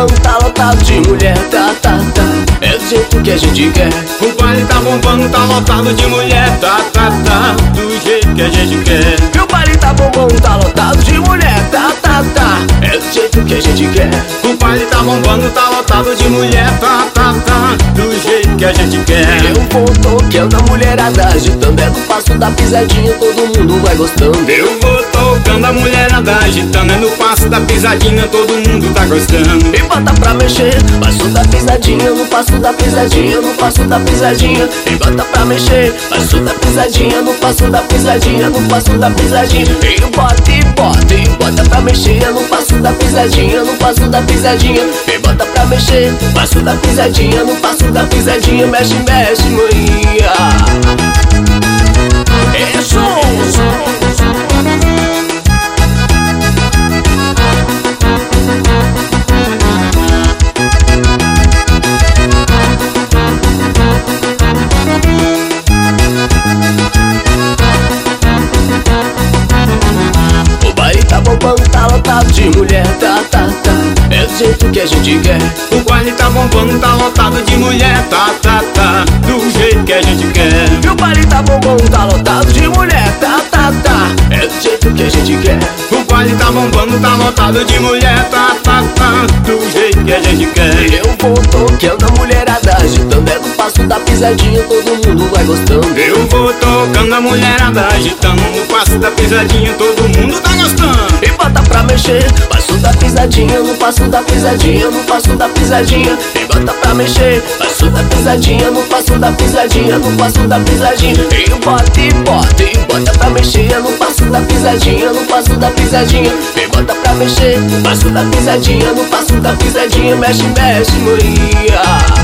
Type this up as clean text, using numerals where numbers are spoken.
bombando, tá lotado de mulher, tá, tá, tá. É do jeito que a gente quer. O baile tá bombando, tá lotado de mulher, tá, tá, tá. Do jeito que a gente quer. E o baile tá bombando, tá lotado de mulher, tá, tá, tá. É do jeito que a gente quer. O baile tá bombando, tá lotado de mulher, tá, tá, tá. Do jeito que a gente quer. Eu vou tocando a mulherada agitando, é no passo da pisadinha, todo mundo vai gostando. Eu vou tocando a mulherada agitando, é no passo da pisadinha, todo mundo tá gostando. E bota pra mexer, passo da pisadinha, no passo da pisadinha, no passo da pisadinha. E bota pra mexer, passo da pisadinha, no passo da pisadinha, no passo da pisadinha. E bota e bota, e bota pra mexer, no passo da pisadinha, no passo da pisadinha. E bota pra mexer, passo da pisadinha, no passo da pisadinha. Mexe, mexe, maninha. É som. Tá lotado de mulher, tá, tá, tá. É do jeito que a gente quer. O baile tá bombando, tá lotado de mulher, tá, tá, tá. Do jeito que a gente quer. E o baile tá bombando, tá lotado de mulher, tá, tá, tá. É do jeito que a gente quer. O baile tá bombando, tá lotado de mulher, tá, tá, tá. Do jeito que a gente quer. Eu vou tocando a mulherada agitando, é no passo da pisadinha, todo mundo vai gostando. Eu vou tocando a mulherada agitando, no passo da pisadinha, todo mundo tá gostando. E bota pra mexer, passo da pisadinha, no passo da pisadinha, no passo da pisadinha. E bota pra mexer, passo da pisadinha, no passo da pisadinha, no passo da pisadinha. E bota e bota, e bota pra mexer, no passo da pisadinha, no passo da pisadinha. E bota pra mexer, passo da pisadinha, no passo da pisadinha. Mexe, mexe, maninha.